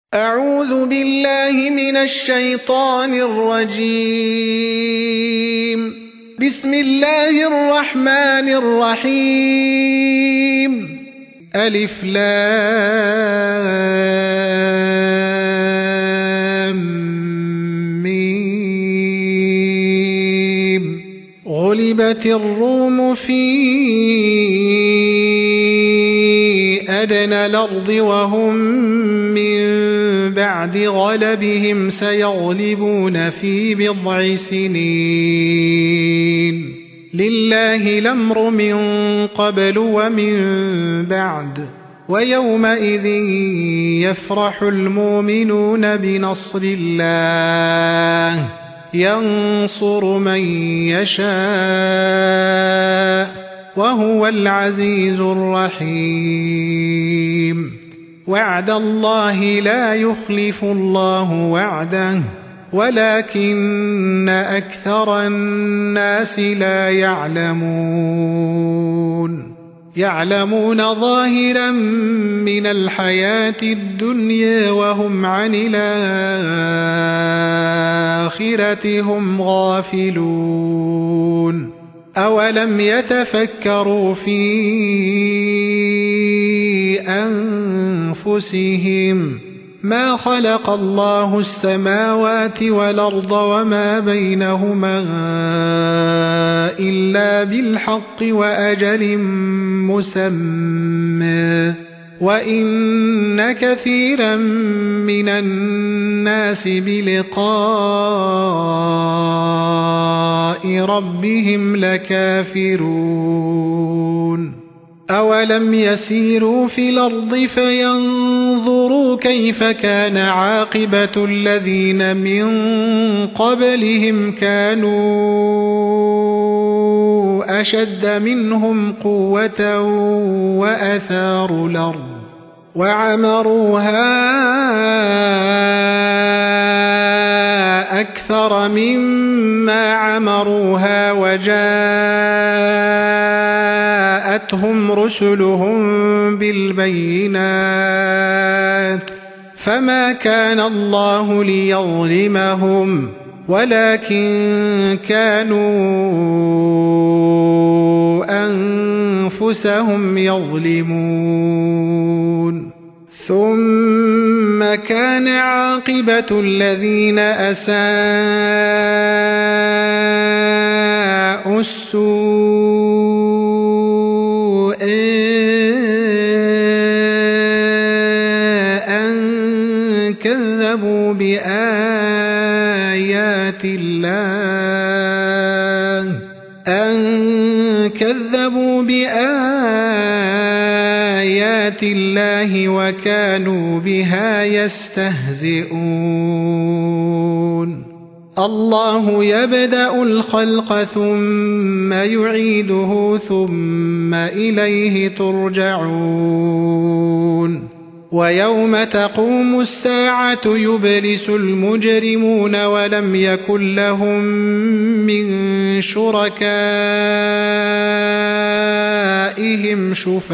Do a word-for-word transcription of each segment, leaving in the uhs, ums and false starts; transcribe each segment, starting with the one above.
أعوذ بالله من الشيطان الرجيم. بسم الله الرحمن الرحيم. ألف لام ميم. غلبت الروم في أدنى الأرض وهم من بعد غلبهم سيغلبون في بضع سنين. لله الأمر من قبل ومن بعد، ويومئذ يفرح المؤمنون بنصر الله ينصر من يشاء وهو العزيز الرحيم. وعد الله لا يخلف الله وعده ولكن أكثر الناس لا يعلمون. يعلمون ظاهرا من الحياة الدنيا وهم عن الآخرة هم غافلون. أولم يتفكروا في أنفسهم ما خلق الله السماوات والأرض وما بينهما إلا بالحق وأجل مسمى، وإن كثيرا من الناس بلقاء ربهم لكافرون. أولم يسيروا في الأرض فينظروا كيف كان عاقبة الذين من قبلهم كانوا أشد منهم قوة وأثاروا الأرض وعمروها أكثر مما عمروها وجاءتهم رسلهم بالبينات فما كان الله ليظلمهم ولكن كانوا أنفسهم يظلمون. ثم كان عاقبة الذين أساءوا السوء أن كذبوا بآيات الله أن كذبوا بآيات الله وكانوا بها يستهزئون. الله يبدأ الخلق ثم يعيده ثم إليه ترجعون. ويوم تقوم الساعة يبلس المجرمون ولم يكن لهم من شركائهم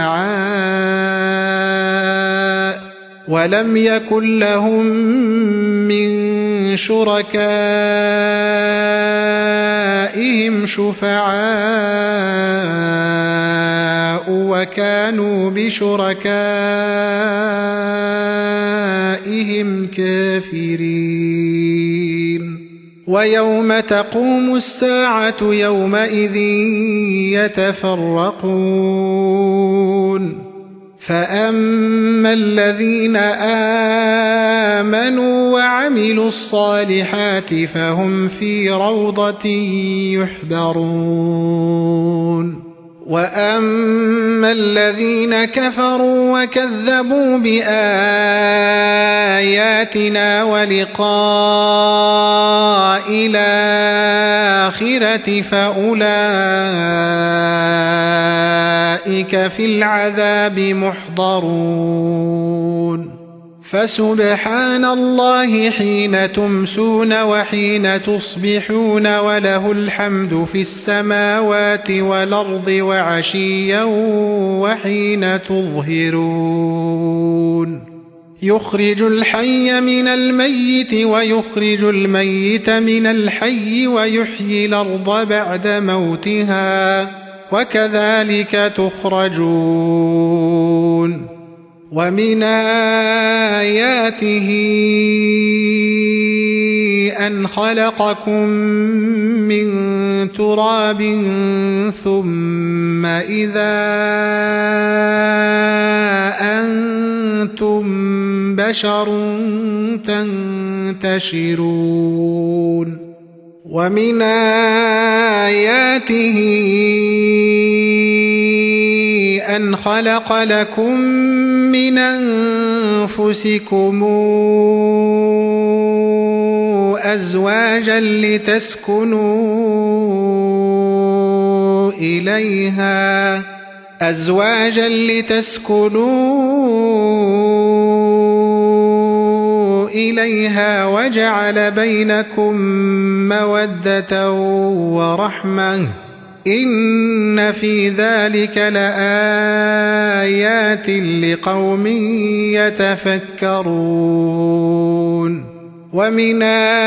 شفعاء ولم يكن لهم من شركائهم شفعاء وكانوا بشركائهم كافرين. ويوم تقوم الساعة يومئذ يتفرقون. فأما الذين آمنوا وعملوا الصالحات فهم في روضة يحبرون. وأما الذين كفروا وكذبوا بآياتنا ولقاء الآخرة فأولئك في العذاب محضرون. فسبحان الله حين تمسون وحين تصبحون وله الحمد في السماوات والأرض وعشيا وحين تظهرون. يخرج الحي من الميت ويخرج الميت من الحي ويحيي الأرض بعد موتها وكذلك تخرجون ومن آياته أن خلقكم من تراب ثم إذا أنتم بشر تنتشرون ومن آياته أن خلق لكم من أنفسكم أزواجا لتسكنوا إليها أزواجا لتسكنوا إليها وجعل بينكم مودة ورحمة إن في ذلك لآيات لقوم يتفكرون ومن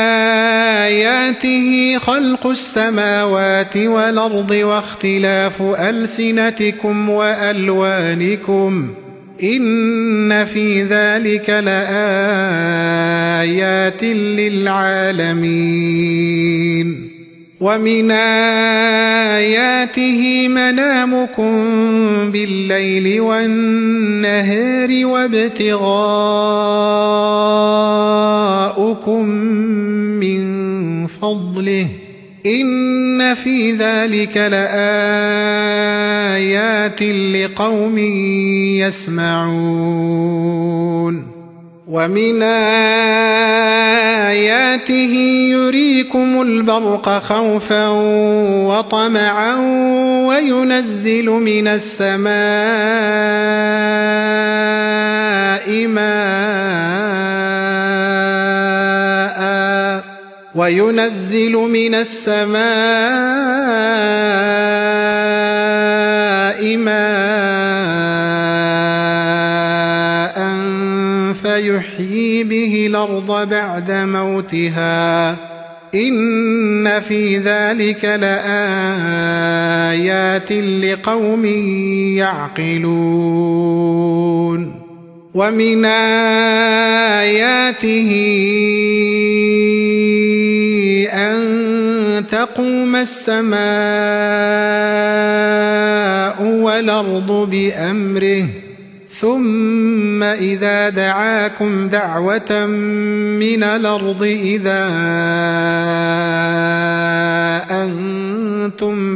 آياته خلق السماوات والأرض واختلاف ألسنتكم وألوانكم إن في ذلك لآيات للعالمين ومن آياته منامكم بالليل والنهار وابتغاؤكم من فضله إن في ذلك لآيات لقوم يسمعون ومن آياته يريكم البرق خوفا وطمعا وينزل من السماء ماء وينزل من السماء ماء فيحيي به الأرض بعد موتها إن في ذلك لآيات لقوم يعقلون ومن آياته أن تقوم السماء والأرض بأمره ثم إذا دعاكم دعوة من الأرض إذا أنتم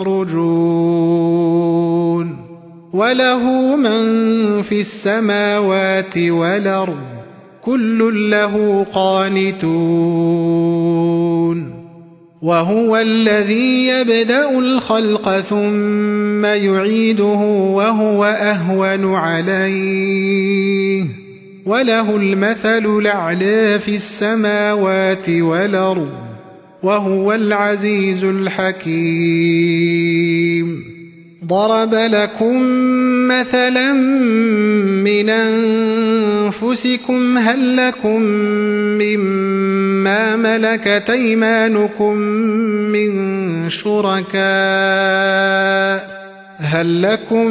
تخرجون وله من في السماوات والأرض كل له قانتون وهو الذي يبدأ الخلق ثم يعيده وهو أهون عليه وله المثل الأعلى في السماوات والأرض وهو العزيز الحكيم ضرب لكم مثلا من أنفسكم هل لكم مما ملكت أيمانكم من شركاء هل لكم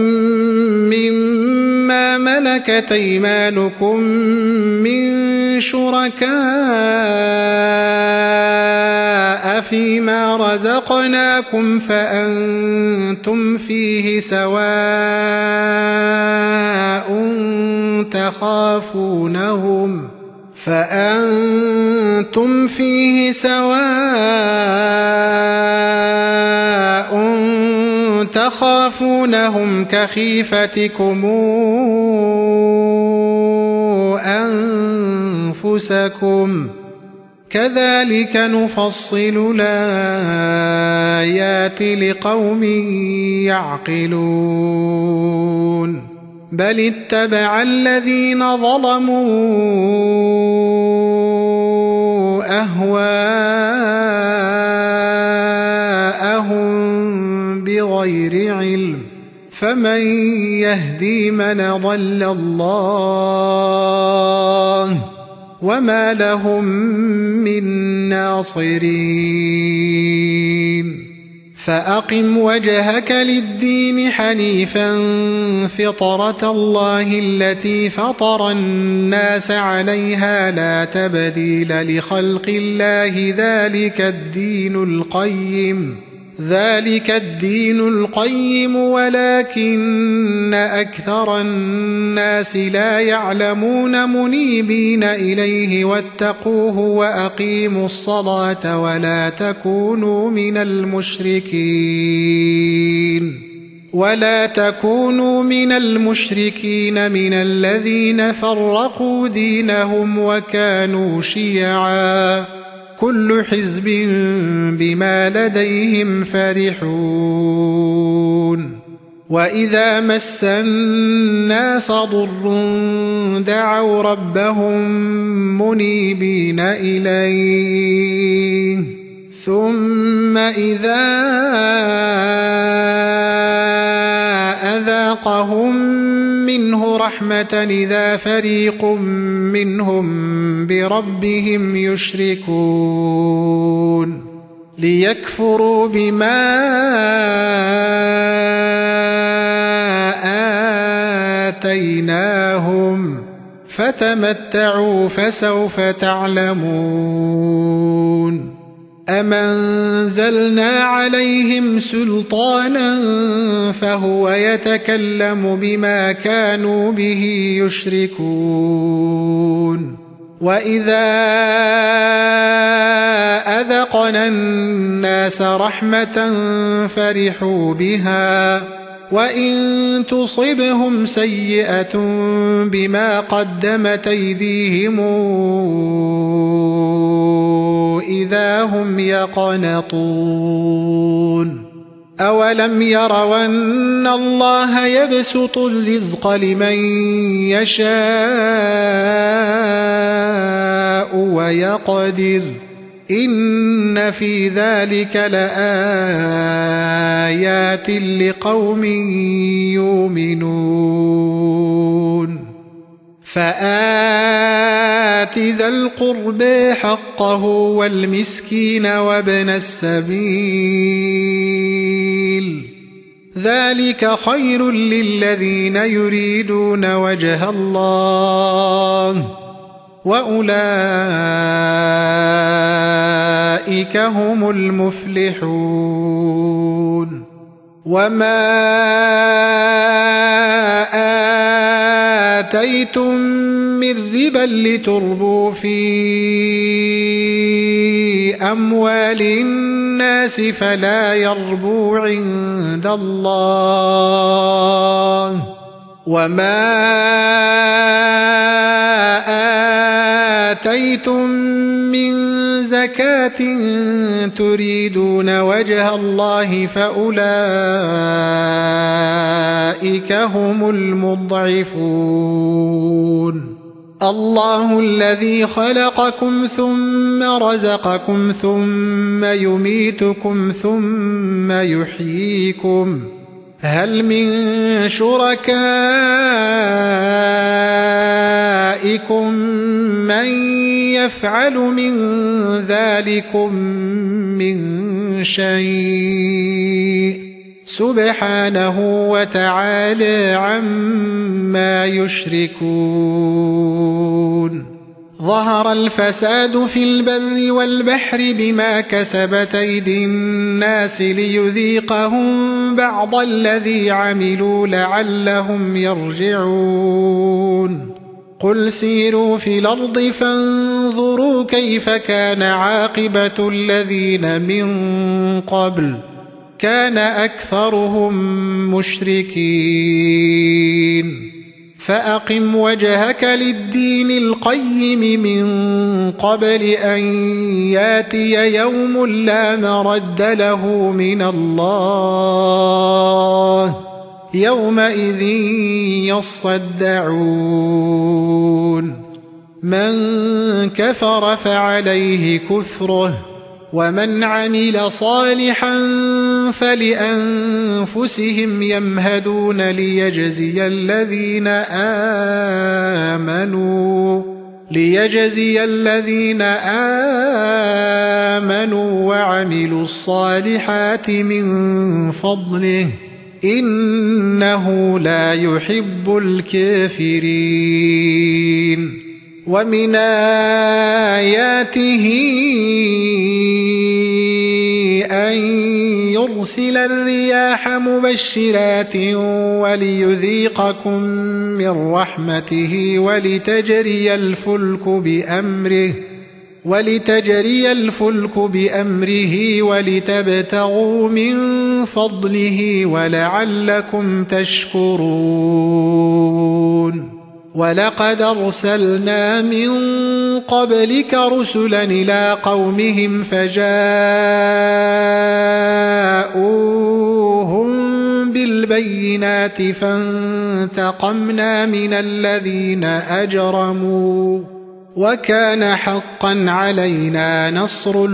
مما ملكت أيمانكم من شركاء فيما رزقناكم فأنتم فيه سواء تخافونهم فأنتم فيه سواء تخافونهم كخيفتكم أنفسكم كذلك نفصل الآيات لقوم يعقلون بل اتبع الذين ظلموا أهواءهم بغير علم فمن يهدي من ضل الله وما لهم من ناصرين فأقم وجهك للدين حنيفا فطرة الله التي فطر الناس عليها لا تبديل لخلق الله ذلك الدين القيم ذلك الدين القيم ولكن أكثر الناس لا يعلمون منيبين إليه واتقوه وأقيموا الصلاة ولا تكونوا من المشركين ولا تكونوا من المشركين من الذين فرقوا دينهم وكانوا شيعا كل حزب بما لديهم فرحون وإذا مس الناس ضر دعوا ربهم منيبين إليه ثم إذا أذاقهم منه رحمة إذا فريق منهم بربهم يشركون ليكفروا بما آتيناهم فتمتعوا فسوف تعلمون أم أنزلنا عليهم سلطانا فهو يتكلم بما كانوا به يشركون وإذا أذقنا الناس رحمة فرحوا بها وإن تصبهم سيئة بما قدمت أيديهم إذا هم يقنطون أولم يروا أن الله يبسط الرزق لمن يشاء ويقدر إن في ذلك لآيات لقوم يؤمنون فآت ذا القربى حقه والمسكين وابن السبيل ذلك خير للذين يريدون وجه الله وأولئك هم المفلحون وما آتيتم من ربا لتربوا في أموال الناس فلا يربو عند الله وما آتيتم من زكاة تريدون وجه الله فأولئك هم المضعفون الله الذي خلقكم ثم رزقكم ثم يميتكم ثم يحييكم هل من شركائكم من يفعل من ذلكم من شيء سبحانه وتعالى عما يشركون ظهر الفساد في البر والبحر بما كسبت أيدي الناس ليذيقهم بعض الذي عملوا لعلهم يرجعون قل سيروا في الأرض فانظروا كيف كان عاقبة الذين من قبل كان أكثرهم مشركين فأقم وجهك للدين القيم من قبل أن ياتي يوم لا مرد له من الله يومئذ يصدعون من كفر فعليه كفره ومن عمل صالحا فلأنفسهم يمهدون ليجزي الذين آمنوا ليجزي الذين آمنوا وعملوا الصالحات من فضله إنه لا يحب الكافرين. ومن آياته أن يرسل الرياح مبشرات وليذيقكم من رحمته ولتجري الفلك بأمره ولتجري الفلك بأمره ولتبتغوا من فضله ولعلكم تشكرون. ولقد أرسلنا من قبلك رسلا إلى قومهم فجاءوهم بالبينات فانتقمنا من الذين أجرموا وكان حقا علينا نصر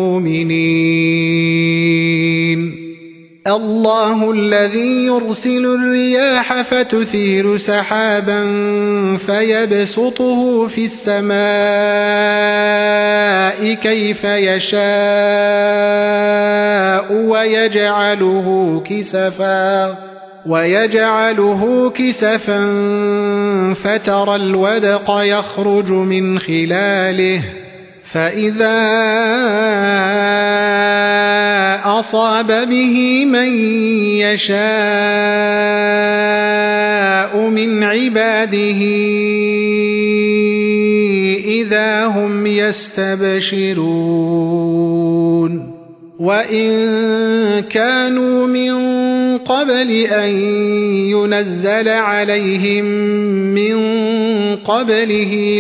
المؤمنين. الله الذي يرسل الرياح فتثير سحابا فيبسطه في السماء كيف يشاء ويجعله كسفا ويجعله كسفا فترى الودق يخرج من خلاله فإذا أصاب به من يشاء من عباده إذا هم يستبشرون. وإن كانوا من قبل أن ينزل عليهم من قبله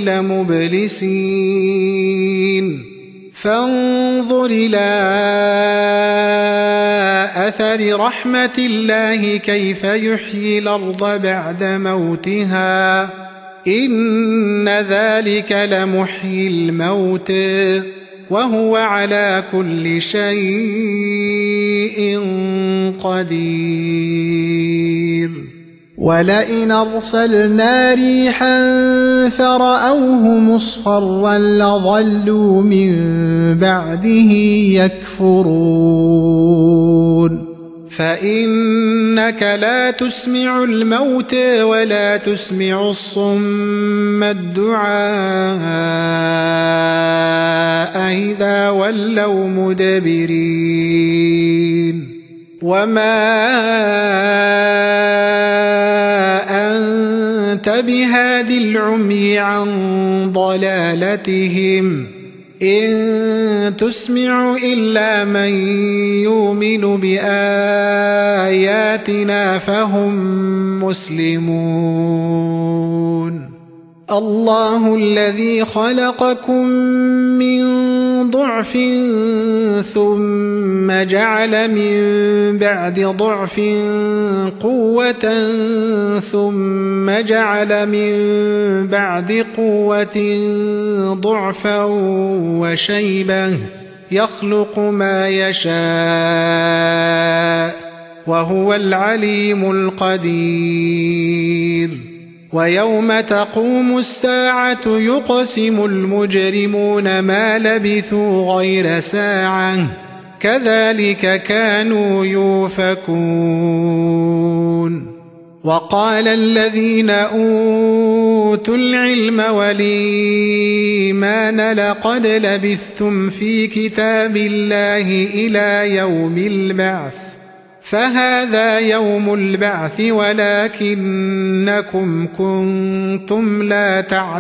لمبلسين. فانظر إلى أثر رحمة الله كيف يحيي الأرض بعد موتها إن ذلك لمحيي الموت وهو على كل شيء قدير. ولئن أرسلنا ريحا فرأوه مصفرا لظلوا من بعده يكفرون. فإنك لا تسمع الموت ولا تسمع الصم الدعاء إذا ولوا مدبرين. وما أنت بهاد العمي عن ضلالتهم إن تسمع إلا من يؤمن بآياتنا فهم مسلمون. الله الذي خلقكم من ضعف ثم جعل من بعد ضعف قوة ثم جعل من بعد قوة ضعفا وشيبة يخلق ما يشاء وهو العليم القدير. ويوم تقوم الساعة يقسم المجرمون ما لبثوا غير ساعة كذلك كانوا يؤفكون. وقال الذين أوتوا العلم والإيمان لقد لبثتم في كتاب الله إلى يوم البعث فهذا يوم البعث ولكنكم كنتم لا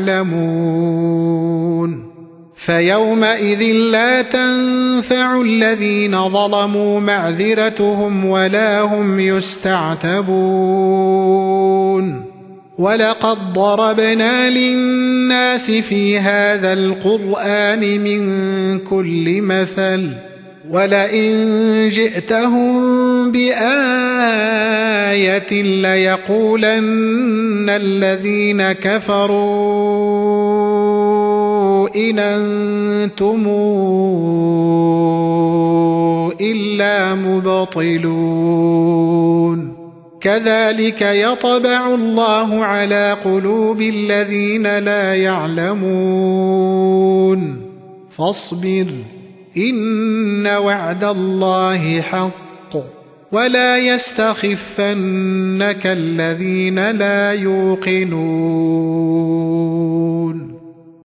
تعلمون. فيومئذ لا تنفع الذين ظلموا معذرتهم ولا هم يستعتبون. ولقد ضربنا للناس في هذا القرآن من كل مثل ولئن جئتهم بآية ليقولن الذين كفروا إن أنتم إلا مبطلون كذلك يطبع الله على قلوب الذين لا يعلمون فاصبر إن وعد الله حق ولا يستخفنك الذين لا يوقنون